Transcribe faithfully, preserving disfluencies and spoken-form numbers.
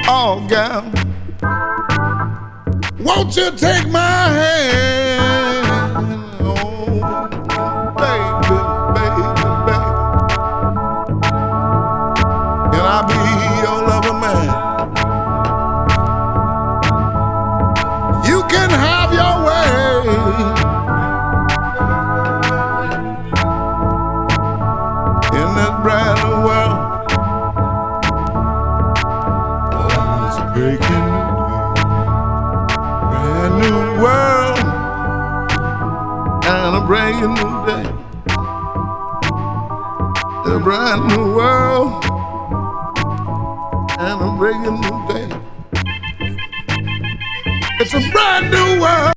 Oh, gal, won't you take my hand? Oh, baby, baby, baby. Can I be your lover man? You can have your way in this brand new world. Oh, it's breaking new day, brand new world, and a brand new day. A brand new world and a brand new day. It's a brand new world.